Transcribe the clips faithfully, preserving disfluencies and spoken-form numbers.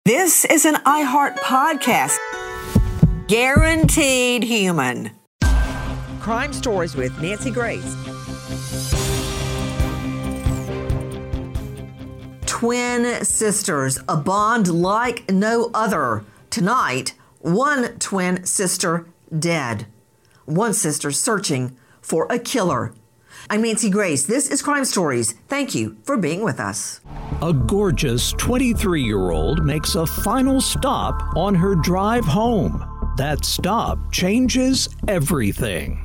This is an iHeart podcast. Guaranteed human. Crime Stories with Nancy Grace. Twin sisters, a bond like no other. Tonight, one twin sister dead. One sister searching for a killer. I'm Nancy Grace. This is Crime Stories. Thank you for being with us. A gorgeous twenty-three-year-old makes a final stop on her drive home. That stop changes everything.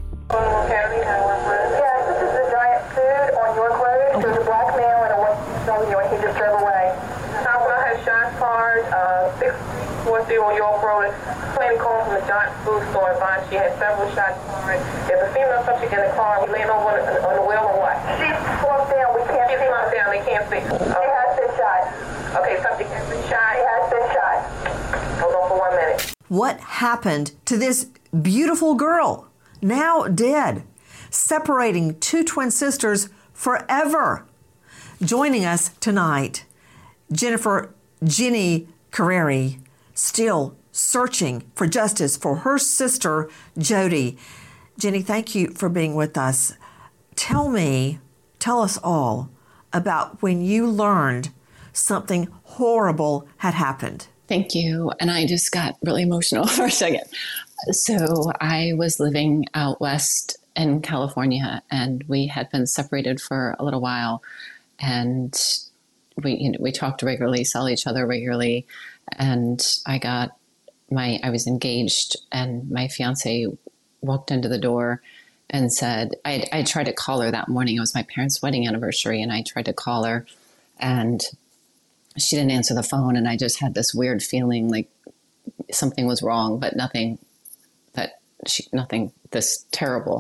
Yeah, this is the Giant Food on York Road. There's a black male and a white female, and he just drove away. Southwell has shots fired, uh, six four zero York Road. Lady called from the Giant Food store advised she had several shots fired. There's a female subject in the car. We laying over on the, on the wheel or what? She slumped down. We can't see. She's slumped down. They can't see. Uh, she has been shot. Okay, subject has been shot. She has been shot. Hold on for one minute. What happened to this beautiful girl, now dead, separating two twin sisters forever? Joining us tonight, Jennifer Jenny Carreri, still searching for justice for her sister, Jody. Jenny, thank you for being with us. Tell me, tell us all about when you learned something horrible had happened. Thank you. And I just got really emotional for a second. So I was living out west in California, and we had been separated for a little while. And we you know, we talked regularly, saw each other regularly. And I got my, I was engaged, and my fiance walked into the door and said, I, I tried to call her that morning. It was my parents' wedding anniversary, and I tried to call her, and she didn't answer the phone. And I just had this weird feeling like something was wrong, but nothing that she, nothing this terrible.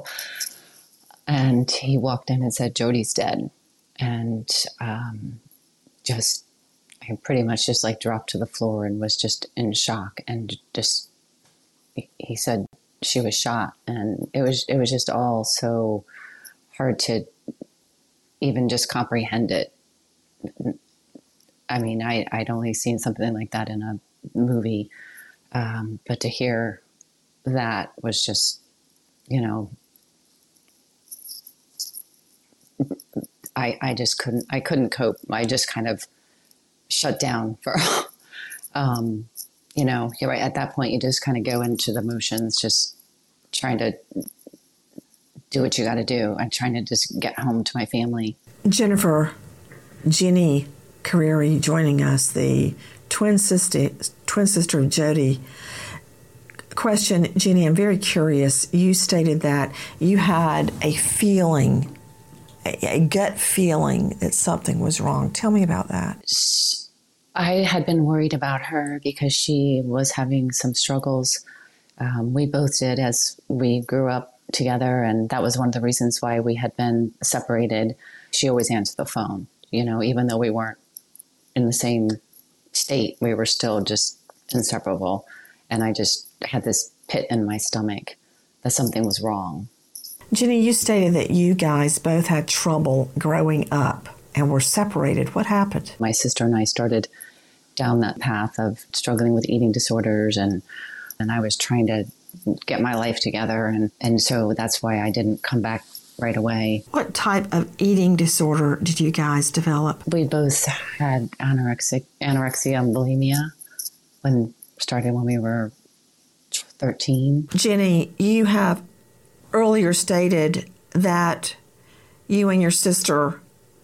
And he walked in and said, Jody's dead. And um, just, I pretty much just like dropped to the floor and was just in shock. And just, he said she was shot. And it was, it was just all so hard to even just comprehend it. I mean, I, I'd only seen something like that in a movie, um, but to hear that was just, you know, I I just couldn't, I couldn't cope. I just kind of shut down for, um, you know, you're right. At that point, you just kind of go into the motions, just trying to do what you got to do. I'm trying to just get home to my family. Jennifer Jenny Carreri joining us, the twin sister, twin sister of Jody. Question, Jenny, I'm very curious. You stated that you had a feeling, a, a gut feeling that something was wrong. Tell me about that. I had been worried about her because she was having some struggles. Um, we both did as we grew up together, and that was one of the reasons why we had been separated. She always answered the phone, you know, even though we weren't in the same state, we were still just inseparable. And I just had this pit in my stomach that something was wrong. Jenny, you stated that you guys both had trouble growing up and were separated. What happened? My sister and I started down that path of struggling with eating disorders, and and I was trying to get my life together. And, and so that's why I didn't come back right away. What type of eating disorder did you guys develop? We both had anorexic, anorexia and bulimia when started when we were thirteen. Jenny, you have earlier stated that you and your sister,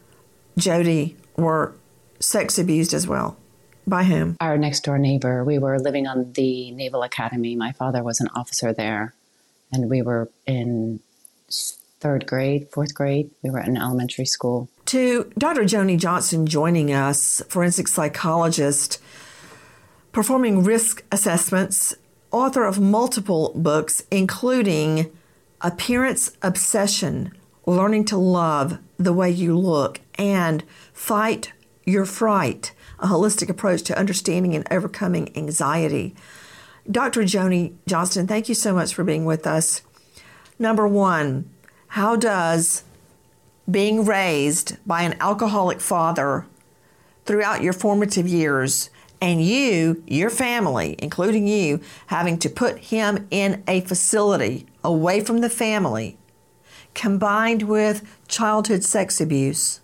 Jody, were sex abused as well. By whom? Our next door neighbor. We were living on the Naval Academy. My father was an officer there, and we were in third grade, fourth grade. We were in elementary school. To Doctor Joni Johnson joining us, forensic psychologist, performing risk assessments, author of multiple books, including Appearance Obsession, Learning to Love the Way You Look, and Fight Your Fright, a holistic approach to understanding and overcoming anxiety. Doctor Joni Johnson, thank you so much for being with us. Number one, how does being raised by an alcoholic father throughout your formative years and you, your family, including you, having to put him in a facility away from the family, combined with childhood sex abuse,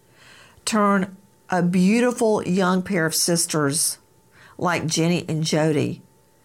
turn a beautiful young pair of sisters like Jenny and Jody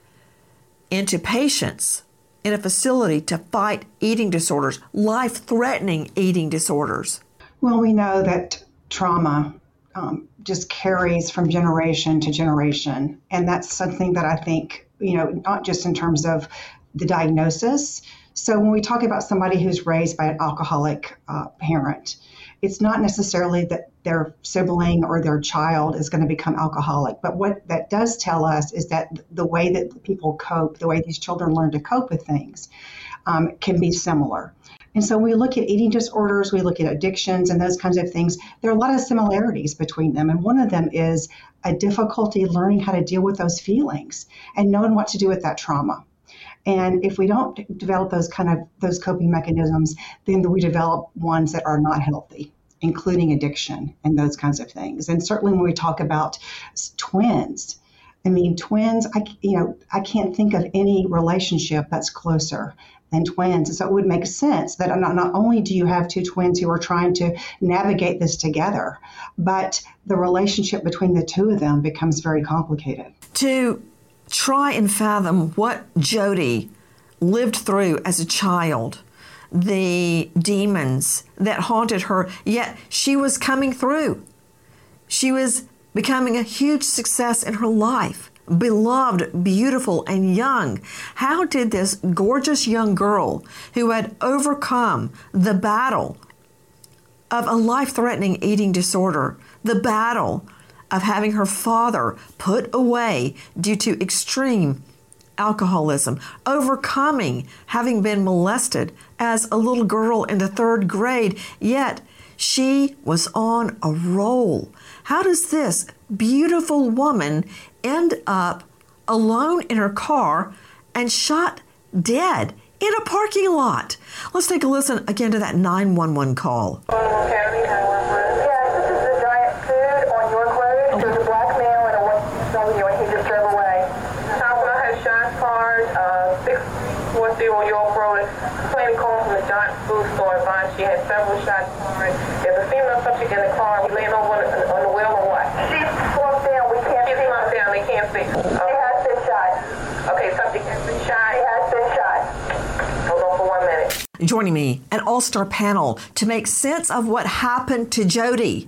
into patients in a facility to fight eating disorders, life-threatening eating disorders. Well, we know that trauma um, just carries from generation to generation. And that's something that I think, you know, not just in terms of the diagnosis. So when we talk about somebody who's raised by an alcoholic uh, parent, it's not necessarily that their sibling or their child is going to become alcoholic. But what that does tell us is that the way that people cope, the way these children learn to cope with things, um, can be similar. And so when we look at eating disorders, we look at addictions and those kinds of things, there are a lot of similarities between them. And one of them is a difficulty learning how to deal with those feelings and knowing what to do with that trauma. And if we don't develop those kind of those coping mechanisms, then we develop ones that are not healthy, including addiction and those kinds of things. And certainly when we talk about twins, I mean, twins, I, you know, I can't think of any relationship that's closer than twins. And so it would make sense that not, not only do you have two twins who are trying to navigate this together, but the relationship between the two of them becomes very complicated. To try and fathom what Jody lived through as a child, the demons that haunted her, yet she was coming through. She was becoming a huge success in her life, beloved, beautiful, and young. How did this gorgeous young girl who had overcome the battle of a life-threatening eating disorder, the battle of having her father put away due to extreme alcoholism, overcoming having been molested as a little girl in the third grade, yet she was on a roll. How does this beautiful woman end up alone in her car and shot dead in a parking lot? Let's take a listen again to that nine one one call. County nine one one. Yeah, this is the Giant Food on York Road. There's a black male and a white W, and he just drove away. Southwell has shots fired, uh, six forty York Road. Complaining call from the Giant Food store advised she had several shots fired. There's a female subject in the car. We laying over on the, on the wheel or what? She's slumped down. We can't see. She's slumped down. They can't see. Uh, she has been shot. Okay, subject has been shot. She has been shot. Hold on for one minute. Joining me, an all-star panel to make sense of what happened to Jody.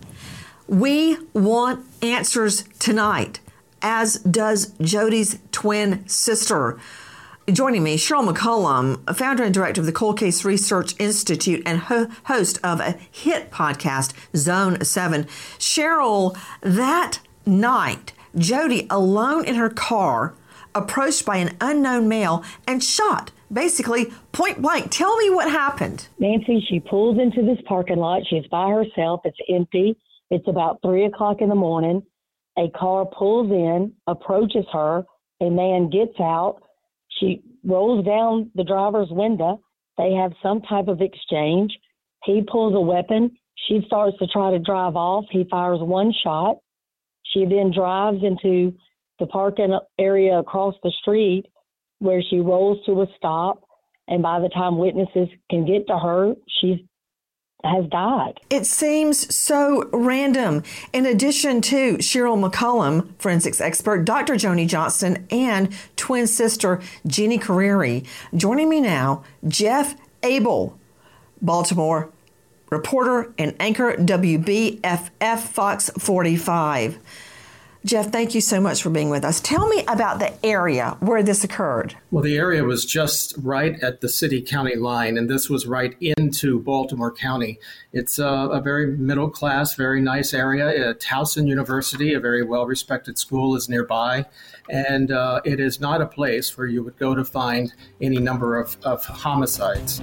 We want answers tonight, as does Jody's twin sister. Joining me, Cheryl McCollum, founder and director of the Cold Case Research Institute and ho- host of a hit podcast, Zone seven. Cheryl, that night, Jody, alone in her car, approached by an unknown male and shot, basically point blank. Tell me what happened. Nancy, she pulls into this parking lot. She's by herself. It's empty. It's about three o'clock in the morning. A car pulls in, approaches her. A man gets out. She rolls down the driver's window. They have some type of exchange. He pulls a weapon. She starts to try to drive off. He fires one shot. She then drives into the parking area across the street where she rolls to a stop. And by the time witnesses can get to her, she has died. It seems so random. In addition to Cheryl McCollum, forensics expert, Doctor Joni Johnston, and twin sister Jeannie Carreri. Joining me now, Jeff Abel, Baltimore reporter and anchor, W B F F Fox forty-five. Jeff, thank you so much for being with us. Tell me about the area where this occurred. Well, the area was just right at the city-county line, and this was right into Baltimore County. It's a, a very middle-class, very nice area. Uh, Towson University, a very well-respected school, is nearby, and uh, it is not a place where you would go to find any number of, of homicides.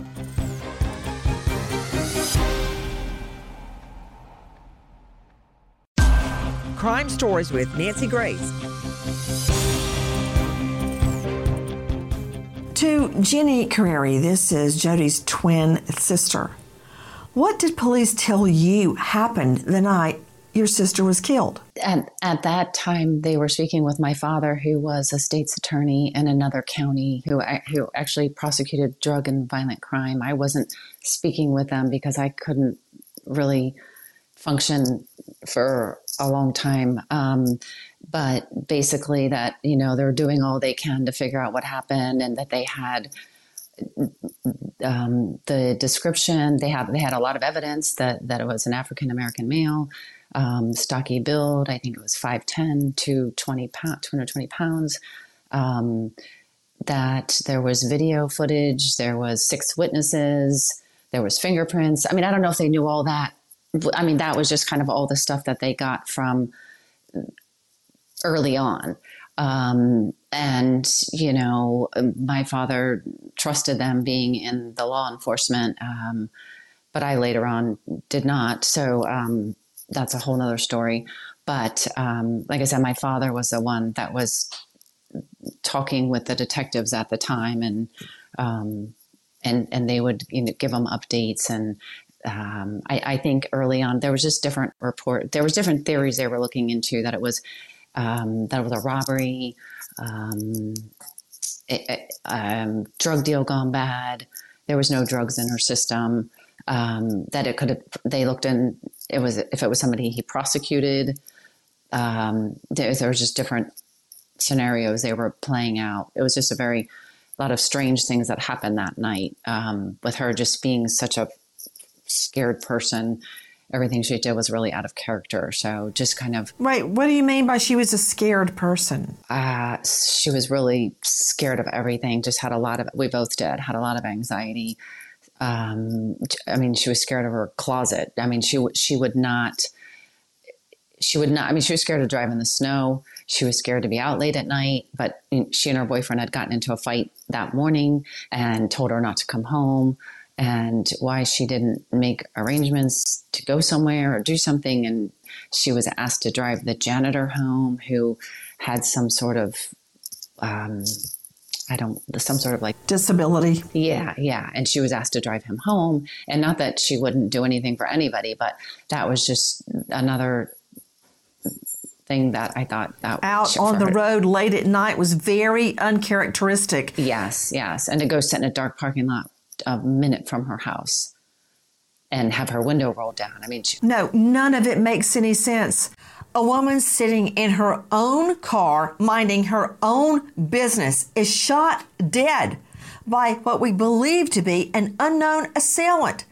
Crime Stories with Nancy Grace. To Jeannie Carreri, this is Jody's twin sister. What did police tell you happened the night your sister was killed? At, at that time, they were speaking with my father, who was a state's attorney in another county, who who actually prosecuted drug and violent crime. I wasn't speaking with them because I couldn't really function for a long time. Um, but basically that, you know, they're doing all they can to figure out what happened, and that they had um, the description. They had, they had a lot of evidence that, that it was an African-American male. Um, stocky build, I think it was five ten to twenty pound, two hundred twenty pounds, um, that there was video footage, there was six witnesses, there was fingerprints. I mean, I don't know if they knew all that. I mean, that was just kind of all the stuff that they got from early on. Um, and, you know, my father trusted them being in the law enforcement, um, but I later on did not. So, um, that's a whole nother story. But um, like I said, my father was the one that was talking with the detectives at the time, and um, and and they would, you know, give them updates. And um, I, I think early on there was just different report. There was different theories they were looking into, that it was um, that it was a robbery, um, it, it, um, drug deal gone bad. There was no drugs in her system. Um, that it could have, they looked in, it was, if it was somebody he prosecuted, um, there, there was just different scenarios they were playing out. It was just a very, a lot of strange things that happened that night, um, with her just being such a scared person. Everything she did was really out of character. So just kind of. Wait, what do you mean by she was a scared person? Uh, she was really scared of everything. Just had a lot of, we both did, had a lot of anxiety. Um, I mean, she was scared of her closet. I mean, she would, she would not, she would not, I mean, she was scared to drive in the snow. She was scared to be out late at night, but she and her boyfriend had gotten into a fight that morning and told her not to come home, and why she didn't make arrangements to go somewhere or do something. And she was asked to drive the janitor home, who had some sort of, um, I don't, some sort of like disability. Yeah. Yeah. And she was asked to drive him home, and not that she wouldn't do anything for anybody, but that was just another thing that I thought that out on the road late at night was very uncharacteristic. Yes. Yes. And to go sit in a dark parking lot a minute from her house and have her window rolled down. I mean, she- no, none of it makes any sense. A woman sitting in her own car, minding her own business, is shot dead by what we believe to be an unknown assailant.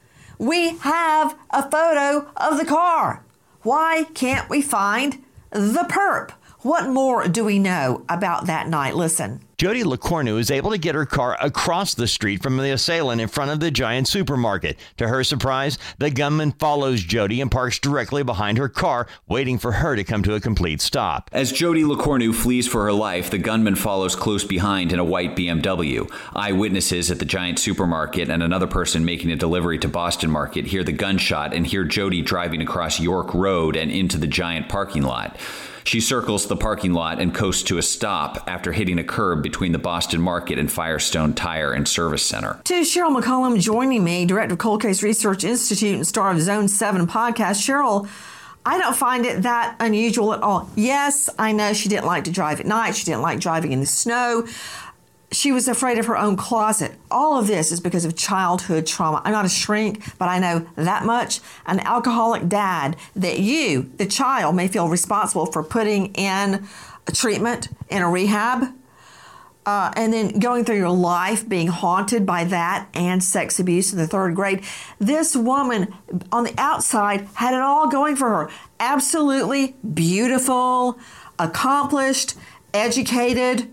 We have a photo of the car. Why can't we find the perp? What more do we know about that night? Listen. Jody LaCornu is able to get her car across the street from the assailant in front of the Giant supermarket. To her surprise, the gunman follows Jody and parks directly behind her car, waiting for her to come to a complete stop. As Jody LaCornu flees for her life, the gunman follows close behind in a white B M W. Eyewitnesses at the Giant supermarket and another person making a delivery to Boston Market hear the gunshot and hear Jody driving across York Road and into the Giant parking lot. She circles the parking lot and coasts to a stop after hitting a curb between the Boston Market and Firestone Tire and Service Center. To Cheryl McCollum joining me, Director of Cold Case Research Institute and star of Zone seven podcast. Cheryl, I don't find it that unusual at all. Yes, I know she didn't like to drive at night. She didn't like driving in the snow. She was afraid of her own closet. All of this is because of childhood trauma. I'm not a shrink, but I know that much. An alcoholic dad that you, the child, may feel responsible for putting in a treatment, in a rehab, uh, and then going through your life being haunted by that and sex abuse in the third grade. This woman on the outside had it all going for her. Absolutely beautiful, accomplished, educated.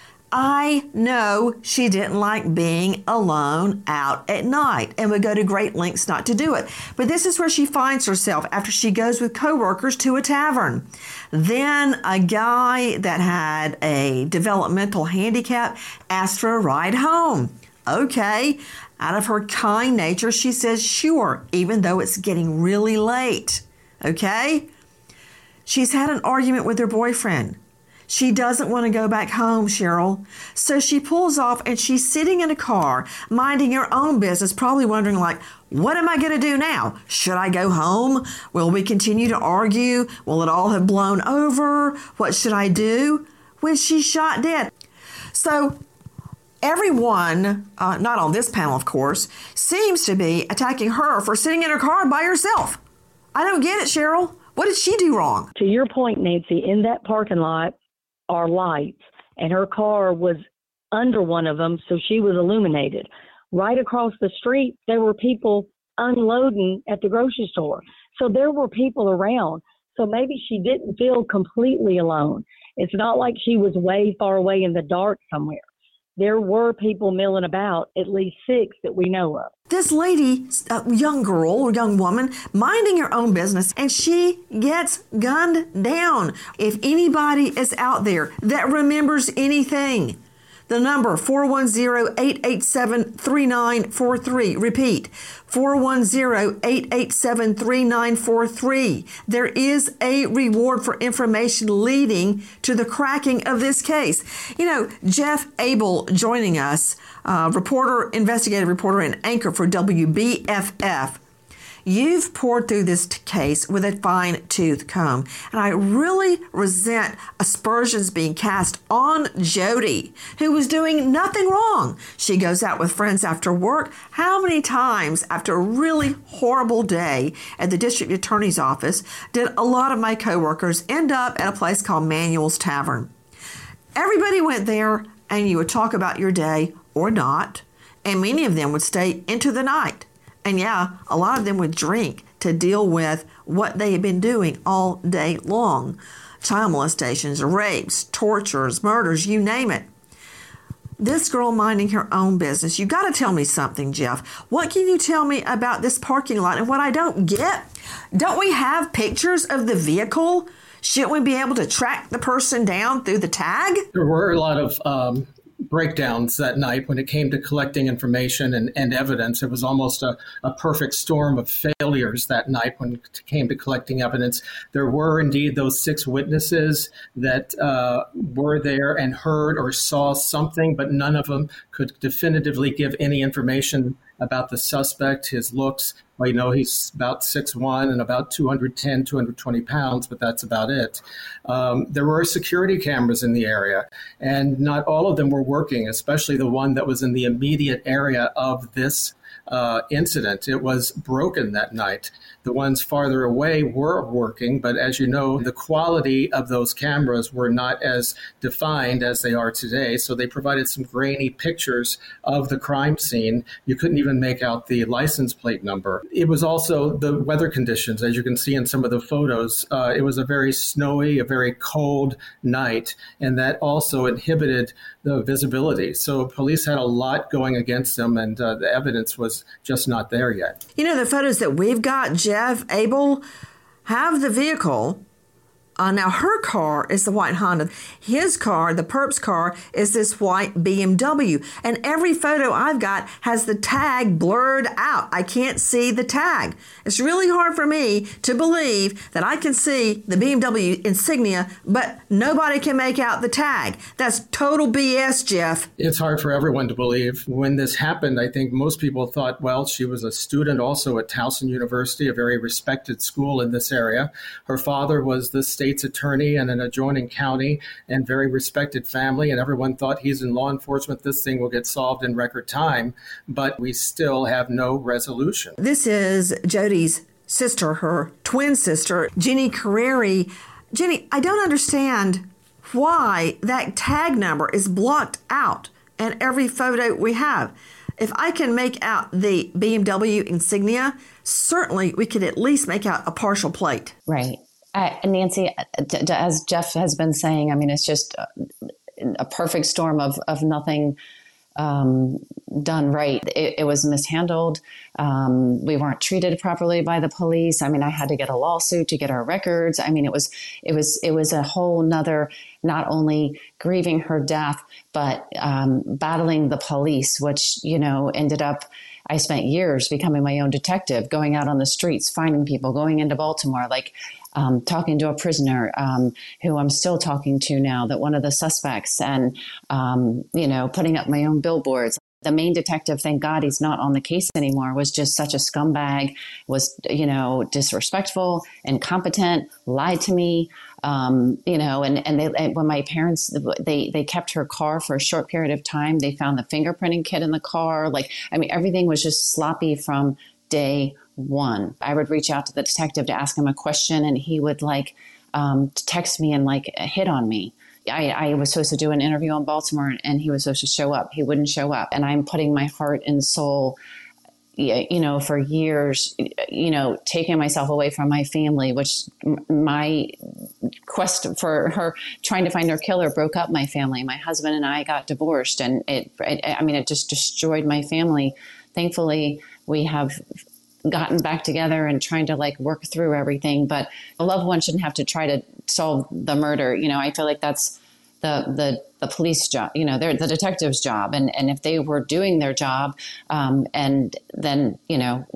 I know she didn't like being alone out at night and would go to great lengths not to do it. But this is where she finds herself after she goes with coworkers to a tavern. Then a guy that had a developmental handicap asked for a ride home. Okay. Out of her kind nature, she says, sure, even though it's getting really late. Okay. She's had an argument with her boyfriend. She doesn't want to go back home, Cheryl. So she pulls off and she's sitting in a car, minding her own business, probably wondering like, what am I going to do now? Should I go home? Will we continue to argue? Will it all have blown over? What should I do? When she's shot dead. So everyone, uh, not on this panel, of course, seems to be attacking her for sitting in her car by herself. I don't get it, Cheryl. What did she do wrong? To your point, Nancy, in that parking lot are lights, and her car was under one of them, so she was illuminated. Right across the street, there were people unloading at the grocery store. So there were people around. So maybe she didn't feel completely alone. It's not like she was way far away in the dark somewhere. There were people milling about, at least six that we know of. This lady, a young girl or young woman, minding her own business, and she gets gunned down. If anybody is out there that remembers anything, the number four one zero, eight eight seven, three nine four three. Repeat, four one zero, eight eight seven, three nine four three. There is a reward for information leading to the cracking of this case. You know, Jeff Abel joining us, uh, reporter, investigative reporter, and anchor for W B F F. You've poured through this case with a fine-tooth comb, and I really resent aspersions being cast on Jody, who was doing nothing wrong. She goes out with friends after work. How many times after a really horrible day at the district attorney's office did a lot of my coworkers end up at a place called Manuel's Tavern? Everybody went there, and you would talk about your day or not, and many of them would stay into the night. And yeah, a lot of them would drink to deal with what they had been doing all day long. Child molestations, rapes, tortures, murders, you name it. This girl minding her own business. You got to tell me something, Jeff. What can you tell me about this parking lot? And what I don't get, don't we have pictures of the vehicle? Shouldn't we be able to track the person down through the tag? There were a lot of um breakdowns that night when it came to collecting information and, and evidence. It was almost a, a perfect storm of failures that night when it came to collecting evidence. There were indeed those six witnesses that uh, were there and heard or saw something, but none of them could definitively give any information about the suspect, his looks. Well, you know, he's about six one and about two hundred ten, two hundred twenty pounds, but that's about it. Um, there were security cameras in the area, and not all of them were working, especially the one that was in the immediate area of this uh, incident. It was broken that night. The ones farther away were working, but as you know, the quality of those cameras were not as defined as they are today. So they provided some grainy pictures of the crime scene. You couldn't even make out the license plate number. It was also the weather conditions, as you can see in some of the photos. Uh, it was a very snowy, a very cold night, and that also inhibited the visibility. So police had a lot going against them, and uh, the evidence was just not there yet. You know, the photos that we've got, Jeff Abel, have the vehicle. Uh, now, her car is the white Honda. His car, the perp's car, is this white B M W. And every photo I've got has the tag blurred out. I can't see the tag. It's really hard for me to believe that I can see the B M W insignia, but nobody can make out the tag. That's total B S, Jeff. It's hard for everyone to believe. When this happened, I think most people thought, well, she was a student also at Towson University, a very respected school in this area. Her father was the state state's attorney in an adjoining county and very respected family, and everyone thought he's in law enforcement. This thing will get solved in record time, but we still have no resolution. This is Jody's sister, her twin sister, Jenny Carreri. Jenny, I don't understand why that tag number is blocked out in every photo we have. If I can make out the B M W insignia, certainly we could at least make out a partial plate. Right. Uh, Nancy, as Jeff has been saying, I mean, it's just a, a perfect storm of, of nothing um, done right. It, it was mishandled. Um, we weren't treated properly by the police. I mean, I had to get a lawsuit to get our records. I mean, it was it was it was a whole nother, not only grieving her death, but um, battling the police, which, you know, ended up I spent years becoming my own detective, going out on the streets, finding people, going into Baltimore, like um, talking to a prisoner um, who I'm still talking to now, that one of the suspects, and, um, you know, putting up my own billboards. The main detective, thank God he's not on the case anymore, was just such a scumbag, was, you know, disrespectful, incompetent, lied to me. Um, you know, and, and, they, and when my parents, they, they kept her car for a short period of time, they found the fingerprinting kit in the car. Like, I mean, everything was just sloppy from day one. I would reach out to the detective to ask him a question, and he would like um, text me and like hit on me. I, I was supposed to do an interview in Baltimore, and he was supposed to show up. He wouldn't show up. And I'm putting my heart and soul, you know, for years, you know, taking myself away from my family, which my quest for her trying to find her killer broke up my family. My husband and I got divorced, and it, it I mean, it just destroyed my family. Thankfully, we have gotten back together and trying to like work through everything, but a loved one shouldn't have to try to solve the murder. You know, I feel like that's the, the, the police job, you know, they're the detective's job. And, and if they were doing their job, um, and then, you know,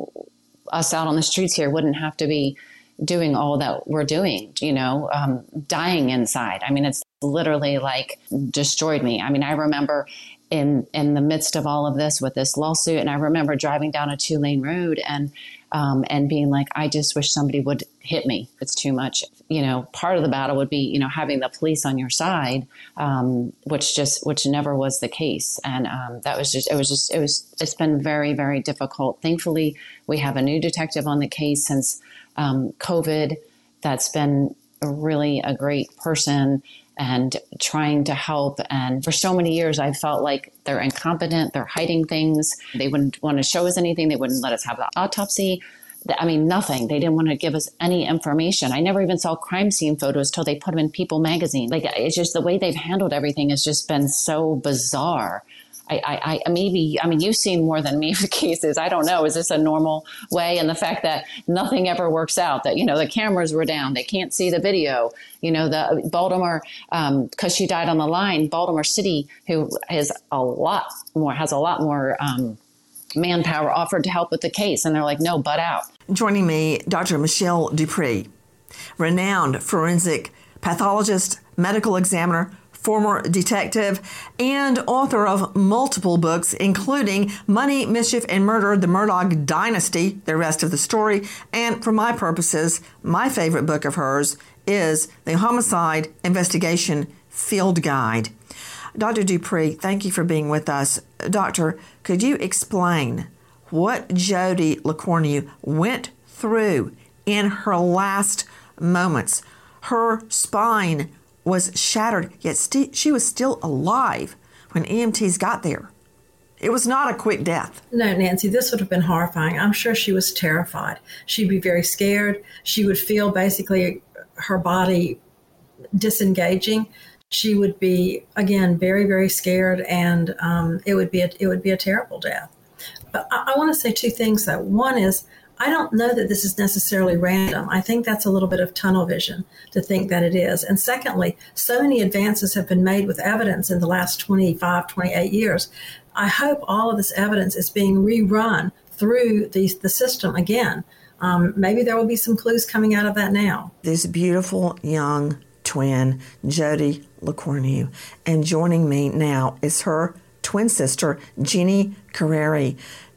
us out on the streets here wouldn't have to be doing all that we're doing, you know, um, dying inside. I mean, it's literally like destroyed me. I mean, I remember in, in the midst of all of this with this lawsuit, and I remember driving down a two lane road and, um, and being like, I just wish somebody would hit me. It's too much. You know, part of the battle would be, you know, having the police on your side, um, which just, which never was the case. And, um, that was just, it was just, it was, it's been very, very difficult. Thankfully, we have a new detective on the case since, um, COVID. That's been really a great person and trying to help. And for so many years, I felt like they're incompetent. They're hiding things. They wouldn't want to show us anything. They wouldn't let us have the autopsy. I mean, nothing. They didn't want to give us any information. I never even saw crime scene photos till they put them in People magazine. Like, it's just the way they've handled everything has just been so bizarre. I, I, I maybe, I mean, you've seen more than me for cases. I don't know. Is this a normal way? And the fact that nothing ever works out, that, you know, the cameras were down, they can't see the video, you know, the Baltimore, um, cause she died on the line, Baltimore City, who has a lot more, has a lot more, um, manpower, offered to help with the case. And they're like, no, butt out. Joining me, Doctor Michelle Dupree, renowned forensic pathologist, medical examiner, former detective, and author of multiple books, including Money, Mischief, and Murder, The Murdaugh Dynasty, the rest of the story. And for my purposes, my favorite book of hers is The Homicide Investigation Field Guide. Doctor Dupree, thank you for being with us. Doctor, could you explain what Jodi LaCornue went through in her last moments? Her spine was shattered, yet st- she was still alive when E M Ts got there. It was not a quick death. No, Nancy, this would have been horrifying. I'm sure she was terrified. She'd be very scared. She would feel basically her body disengaging. She would be, again, very, very scared, and um, it would be a, it would be a terrible death. But I, I want to say two things, though. One is, I don't know that this is necessarily random. I think that's a little bit of tunnel vision to think that it is. And secondly, so many advances have been made with evidence in the last twenty-five, twenty-eight years. I hope all of this evidence is being rerun through the, the system again. Um, maybe there will be some clues coming out of that now. This beautiful young twin, Jodi LaCornue. And joining me now is her twin sister, Jeannie Carreri.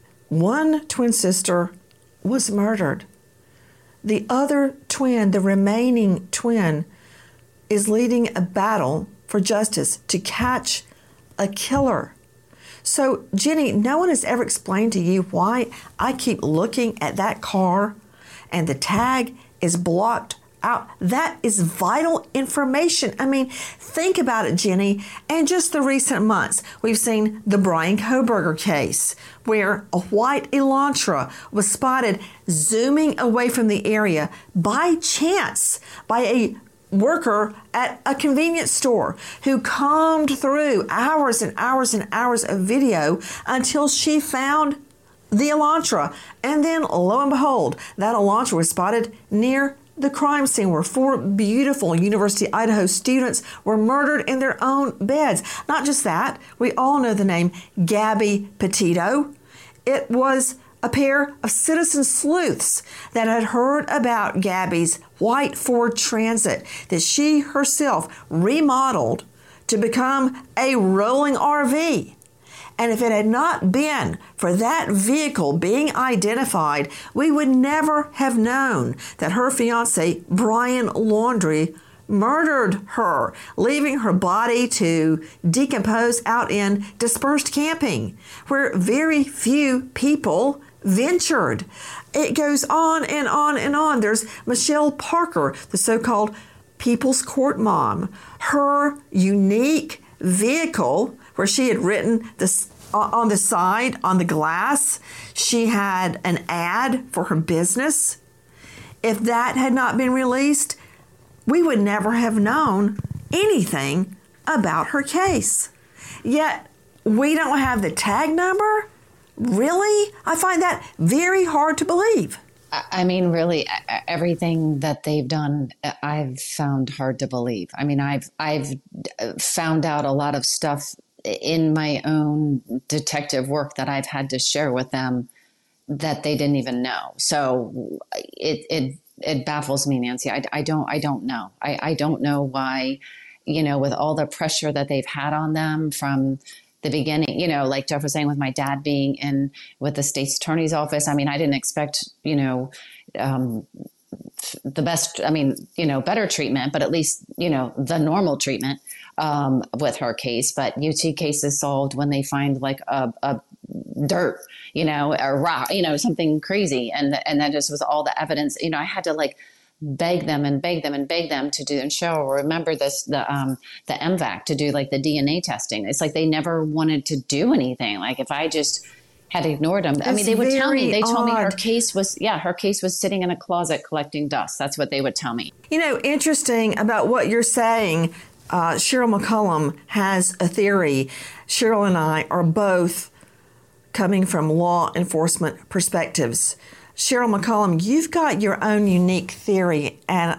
One twin sister was murdered. The other twin, the remaining twin, is leading a battle for justice to catch a killer. So, Jenny, no one has ever explained to you why I keep looking at that car and the tag is blocked out. That is vital information. I mean, think about it, Jenny. And just the recent months, we've seen the Bryan Kohberger case, where a white Elantra was spotted zooming away from the area by chance by a worker at a convenience store who combed through hours and hours and hours of video until she found the Elantra. And then, lo and behold, that Elantra was spotted near the crime scene where four beautiful University of Idaho students were murdered in their own beds. Not just that, we all know the name Gabby Petito. it was a pair of citizen sleuths that had heard about Gabby's white Ford Transit that she herself remodeled to become a rolling R V. And if it had not been for that vehicle being identified, we would never have known that her fiancé, Brian Laundrie, murdered her, leaving her body to decompose out in dispersed camping, where very few people ventured. It goes on and on and on. There's Michelle Parker, the so-called People's Court mom. Her unique vehicle, where she had written this on the side, on the glass, she had an ad for her business. If that had not been released, we would never have known anything about her case. Yet, we don't have the tag number? Really? I find that very hard to believe. I mean, really, everything that they've done, I've found hard to believe. I mean, I've I've found out a lot of stuff in my own detective work that I've had to share with them that they didn't even know. So it it it baffles me, Nancy. I, I don't I don't know. I, I don't know why, you know, with all the pressure that they've had on them from the beginning, you know, like Jeff was saying with my dad being in with the state's attorney's office. I mean, I didn't expect, you know, um, the best, I mean, you know, better treatment, but at least, you know, the normal treatment um, with her case. But U T case is solved when they find like a, a dirt, you know, a rock, you know, something crazy. And, and that just was all the evidence. You know, I had to like beg them and beg them and beg them to do, and Cheryl, remember this, the, um, the M V A C to do like the D N A testing. It's like they never wanted to do anything. Like if I just had ignored them, That's I mean, they would tell me, they told odd. me her case was, yeah, her case was sitting in a closet collecting dust. That's what they would tell me. You know, interesting about what you're saying, uh, Cheryl McCollum has a theory. Cheryl and I are both coming from law enforcement perspectives. Cheryl McCollum, you've got your own unique theory, and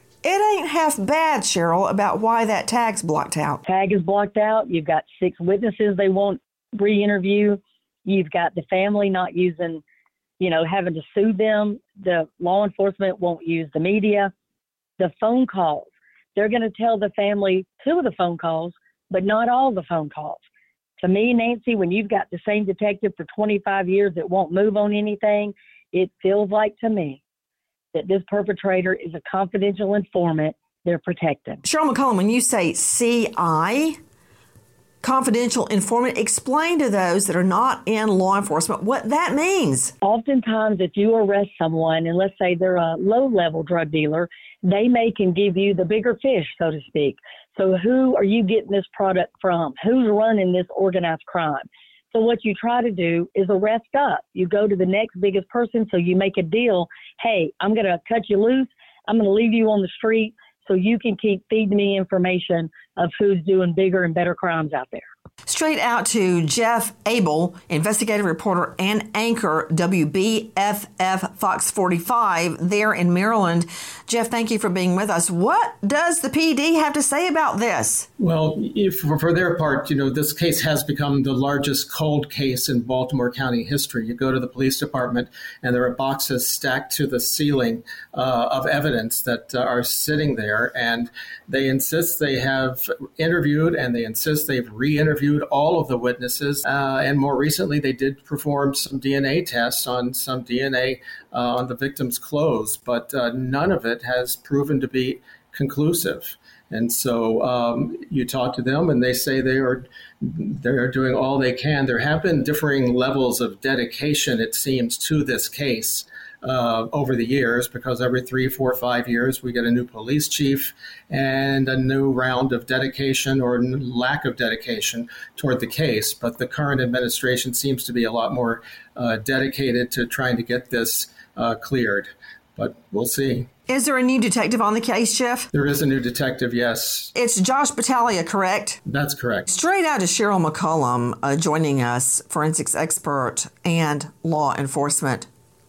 it ain't half bad, Cheryl, about why that tag's blocked out. Tag is blocked out. You've got six witnesses they won't re-interview. You've got the family not using, you know, having to sue them. The law enforcement won't use the media. The phone calls, they're going to tell the family two of the phone calls, but not all the phone calls. To me, Nancy, when you've got the same detective for twenty-five years that won't move on anything, it feels like to me that this perpetrator is a confidential informant they're protecting. Cheryl McCollum, when you say C I, confidential informant, explain to those that are not in law enforcement what that means. Oftentimes, if you arrest someone, and let's say they're a low-level drug dealer, they may can give you the bigger fish, so to speak. So who are you getting this product from? Who's running this organized crime? So what you try to do is arrest up. You go to the next biggest person, so you make a deal. Hey, I'm going to cut you loose. I'm going to leave you on the street so you can keep feeding me information of who's doing bigger and better crimes out there. Straight out to Jeff Abel, investigative reporter and anchor, W B F F Fox forty-five there in Maryland. Jeff, thank you for being with us. What does the P D have to say about this? Well, if, for their part, you know, this case has become the largest cold case in Baltimore County history. You go to the police department and there are boxes stacked to the ceiling uh, of evidence that uh, are sitting there, and they insist they have interviewed and they insist they've re-interviewed all of the witnesses. Uh, and more recently, they did perform some D N A tests on some D N A uh, on the victim's clothes, but uh, none of it has proven to be conclusive. And so um, you talk to them and they say they are they're doing all they can. There have been differing levels of dedication, it seems, to this case uh, over the years, because every three, four, five years we get a new police chief and a new round of dedication or lack of dedication toward the case. But the current administration seems to be a lot more uh, dedicated to trying to get this uh, cleared. But we'll see. Is there a new detective on the case, Jeff? There is a new detective, yes. It's Josh Battaglia, correct? That's correct. Straight out to Cheryl McCollum uh, joining us, forensics expert and law enforcement.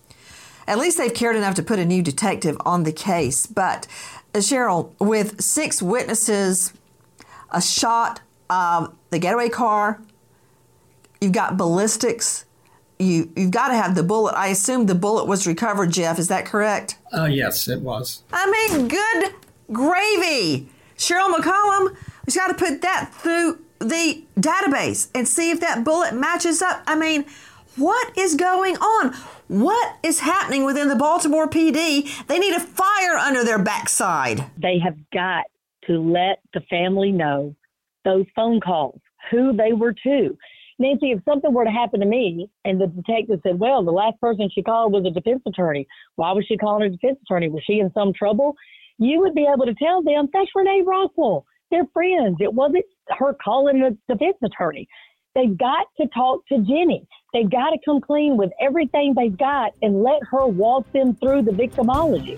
At least they've cared enough to put a new detective on the case. But uh, Cheryl, with six witnesses, a shot of the getaway car, you've got ballistics, you, you've got to have the bullet. I assume the bullet was recovered, Jeff. Is that correct? Uh, yes, it was. I mean, good gravy. Cheryl McCollum, we've got to put that through the database and see if that bullet matches up. I mean, what is going on? What is happening within the Baltimore P D? They need a fire under their backside. They have got to let the family know those phone calls, who they were to. Nancy, if something were to happen to me and the detective said, well, the last person she called was a defense attorney. Why was she calling a defense attorney? Was she in some trouble? You would be able to tell them, that's Renee Rockwell. They're friends. It wasn't her calling a defense attorney. They've got to talk to Jenny. They've got to come clean with everything they've got and let her walk them through the victimology.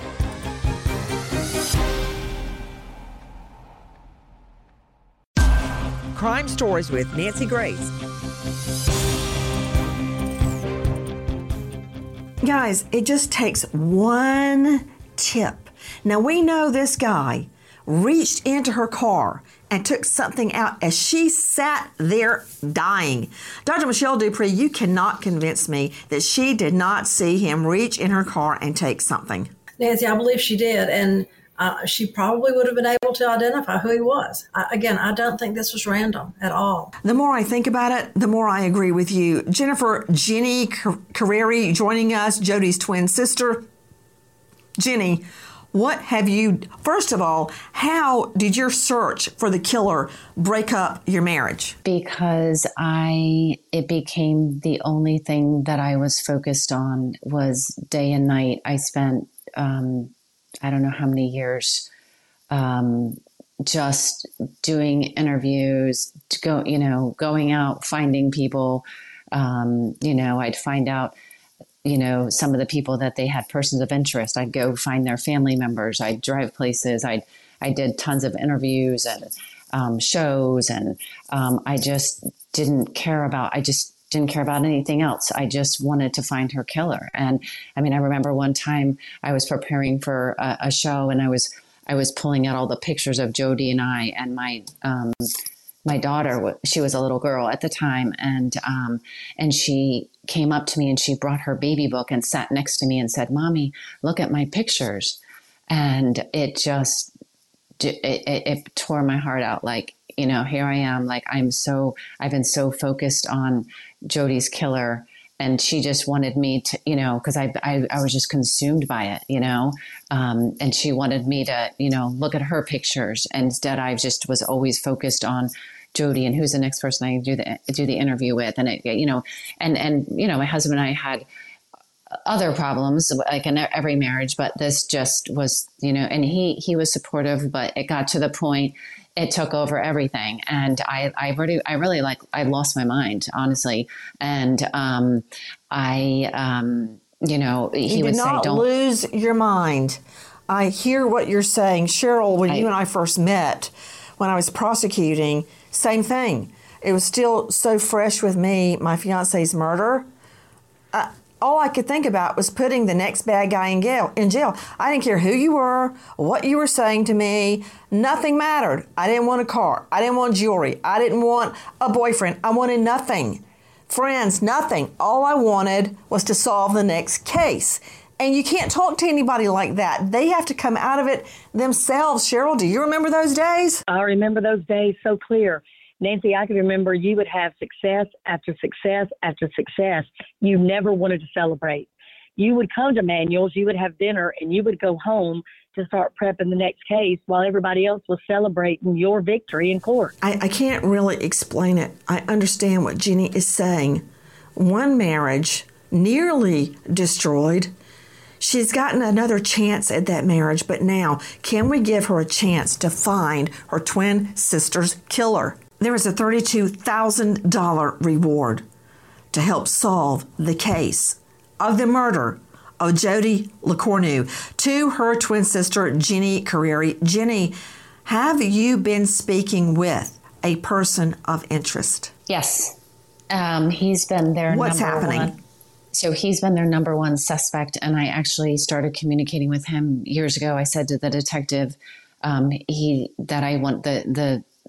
Crime Stories with Nancy Grace. Guys, it just takes one tip. Now, we know this guy reached into her car and took something out as she sat there dying. Doctor Michelle Dupree, you cannot convince me that she did not see him reach in her car and take something. Nancy, I believe she did. And uh, she probably would have been able to identify who he was. I, again, I don't think this was random at all. The more I think about it, the more I agree with you. Jennifer Jenny Carreri joining us, Jody's twin sister. Jenny, what have you, first of all, how did your search for the killer break up your marriage? Because I, it became the only thing that I was focused on was day and night. I spent, um, I don't know how many years, um, just doing interviews, to go, you know, going out, finding people, um, you know, I'd find out, you know, some of the people that they had persons of interest. I'd go find their family members. I'd drive places. I I did tons of interviews and um, shows, and um, I just didn't care about. I just didn't care about anything else. I just wanted to find her killer. And I mean, I remember one time I was preparing for a, a show, and I was I was pulling out all the pictures of Jody and I and my. Um, My daughter, she was a little girl at the time, and um, and she came up to me and she brought her baby book and sat next to me and said, "Mommy, look at my pictures." And it just, it, it, it tore my heart out. Like, you know, here I am, like I'm so, I've been so focused on Jody's killer, and she just wanted me to, you know, because I, I I was just consumed by it, you know, um, and she wanted me to, you know, look at her pictures. And instead, I just was always focused on Jody and who's the next person I do the do the interview with, and it, you know, and and you know, my husband and I had other problems like in every marriage, but this just was, you know, and he he was supportive, but it got to the point. It took over everything. And I, I really, I really like, I lost my mind, honestly. And, um, I, um, you know, he you would did say, not don't lose your mind. I hear what you're saying. Cheryl, when I, you and I first met, when I was prosecuting, same thing. It was still so fresh with me, my fiance's murder. Uh, all I could think about was putting the next bad guy in jail. In jail. I didn't care who you were, what you were saying to me. Nothing mattered. I didn't want a car. I didn't want jewelry. I didn't want a boyfriend. I wanted nothing. Friends, nothing. All I wanted was to solve the next case. And you can't talk to anybody like that. They have to come out of it themselves. Cheryl, do you remember those days? I remember those days so clear. Nancy, I can remember you would have success after success after success. You never wanted to celebrate. You would come to Manuel's, you would have dinner, and you would go home to start prepping the next case while everybody else was celebrating your victory in court. I, I can't really explain it. I understand what Jenny is saying. One marriage nearly destroyed. She's gotten another chance at that marriage, but now, can we give her a chance to find her twin sister's killer? There is a thirty-two thousand dollars reward to help solve the case of the murder of Jody LeCornu to her twin sister, Jenny Carreri. Jenny, have you been speaking with a person of interest? Yes. Um, he's been their What's number happening? one. So he's been their number one suspect, and I actually started communicating with him years ago. I said to the detective, um, he that I want the the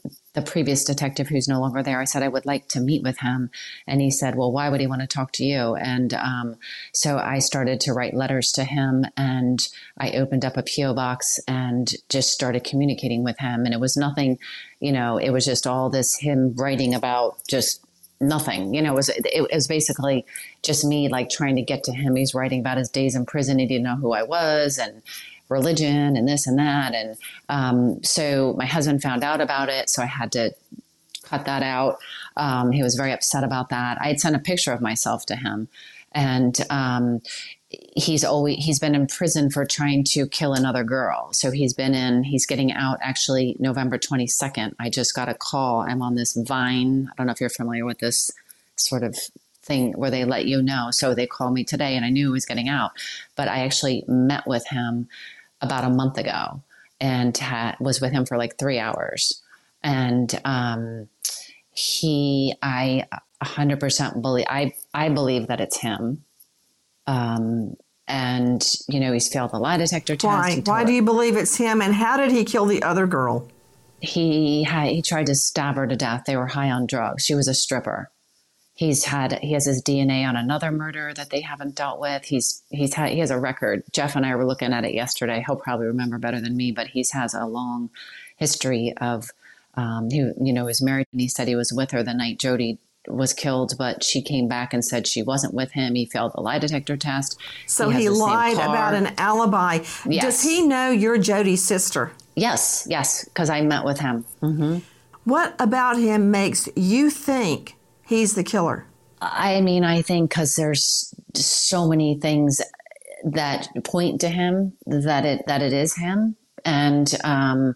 the previous detective who's no longer there, I said I would like to meet with him. And he said, well, why would he want to talk to you? And um, so I started to write letters to him, and I opened up a P O box and just started communicating with him. And it was nothing, you know, it was just all this him writing about just nothing, you know, it was, it was basically just me like trying to get to him. He's writing about his days in prison. He didn't know who I was, and religion and this and that. And um, so my husband found out about it. So I had to cut that out. Um, he was very upset about that. I had sent a picture of myself to him, and um, he's always, he's been in prison for trying to kill another girl. So he's been in, he's getting out actually November twenty-second. I just got a call. I'm on this Vine. I don't know if you're familiar with this sort of thing where they let you know. So they called me today, and I knew he was getting out, but I actually met with him about a month ago and ha- was with him for like three hours. And um, he, I one hundred percent believe, I, I believe that it's him. Um, and, you know, he's failed the lie detector test. Why? Why do you believe it's him? And how did he kill the other girl? He had, he tried to stab her to death. They were high on drugs. She was a stripper. He's had, he has his D N A on another murder that they haven't dealt with. He's, he's had, he has a record. Jeff and I were looking at it yesterday. He'll probably remember better than me, but he's has a long history of, um, he, you know, was married, and he said he was with her the night Jody was killed, but she came back and said she wasn't with him. He failed the lie detector test. So he, he lied about an alibi. Yes. Does he know you're Jody's sister? Yes. Yes. Cause I met with him. Mm-hmm. What about him makes you think he's the killer? I mean, I think because there's so many things that point to him that it that it is him. And um,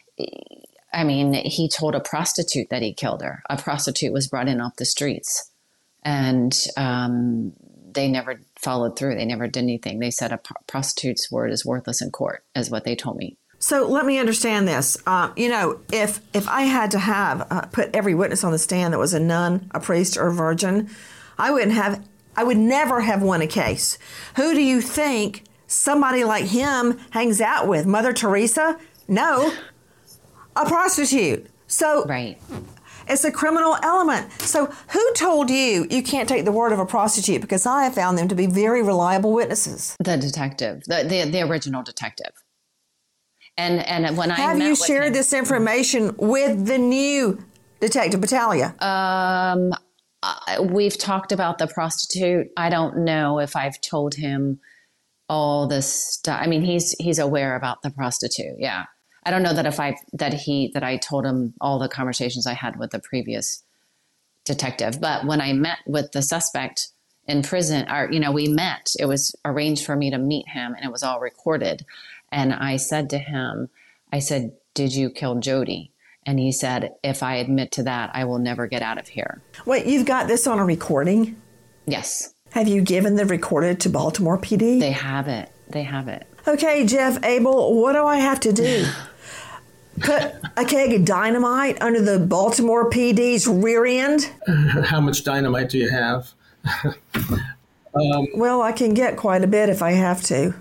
I mean, he told a prostitute that he killed her. A prostitute was brought in off the streets, and um, they never followed through. They never did anything. They said a pro- prostitute's word is worthless in court, is what they told me. So let me understand this. Uh, you know, if if I had to have uh, put every witness on the stand that was a nun, a priest, or a virgin, I wouldn't have. I would never have won a case. Who do you think somebody like him hangs out with? Mother Teresa? No, a prostitute. So right. It's a criminal element. So who told you you can't take the word of a prostitute? Because I have found them to be very reliable witnesses. The detective, the the, the original detective. And and when I have met you with shared him, this information with the new Detective Battaglia? Um, I, we've talked about the prostitute. I don't know if I've told him all this stuff. I mean, he's he's aware about the prostitute. Yeah, I don't know that if I that he that I told him all the conversations I had with the previous detective. But when I met with the suspect in prison, or you know, we met. It was arranged for me to meet him, and it was all recorded. And I said to him, I said, did you kill Jody? And he said, if I admit to that, I will never get out of here. Wait, you've got this on a recording? Yes. Have you given the recorded to Baltimore P D? They have it. They have it. Okay, Jeff Abel, what do I have to do? Put a keg of dynamite under the Baltimore P D's rear end? How much dynamite do you have? um, well, I can get quite a bit if I have to.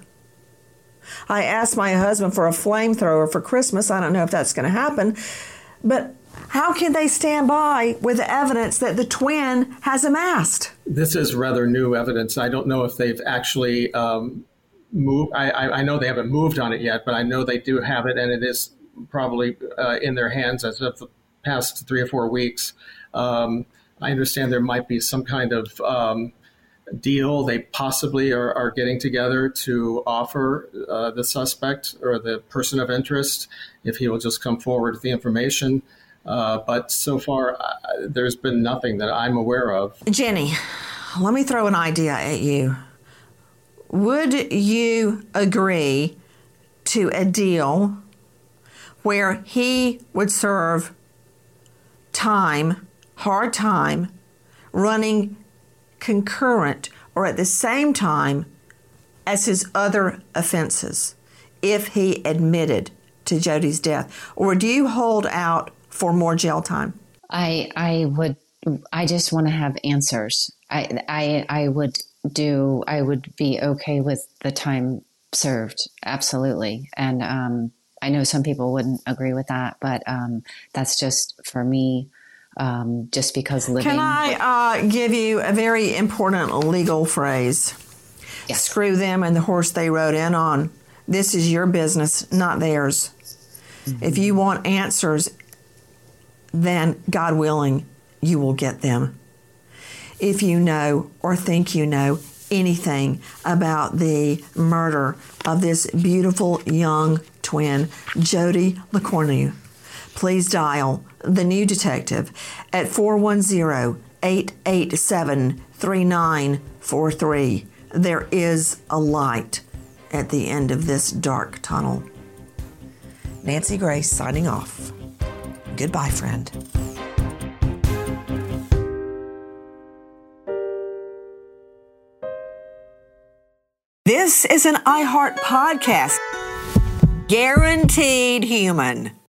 I asked my husband for a flamethrower for Christmas. I don't know if that's going to happen. But how can they stand by with the evidence that the twin has amassed? This is rather new evidence. I don't know if they've actually um, moved. I, I, I know they haven't moved on it yet, but I know they do have it, and it is probably uh, in their hands as of the past three or four weeks. Um, I understand there might be some kind of um, deal they possibly are, are getting together to offer uh, the suspect or the person of interest if he will just come forward with the information. Uh, but so far, uh, there's been nothing that I'm aware of. Jenny, let me throw an idea at you. Would you agree to a deal where he would serve time, hard time, running concurrent or at the same time as his other offenses if he admitted to Jody's death? Or do you hold out for more jail time? I I would I just want to have answers. I I I would do I would be okay with the time served. Absolutely. And um I know some people wouldn't agree with that, but um, that's just for me, um, just because living. Can I uh, give you a very important legal phrase? Yes. Screw them and the horse they rode in on. This is your business, not theirs. Mm-hmm. If you want answers, then God willing, you will get them. If you know or think you know anything about the murder of this beautiful young twin, Jodi LeCornu, please dial the new detective at four one zero, eight eight seven, three nine four three. There is a light at the end of this dark tunnel. Nancy Grace signing off. Goodbye, friend. This is an iHeart podcast. Guaranteed human.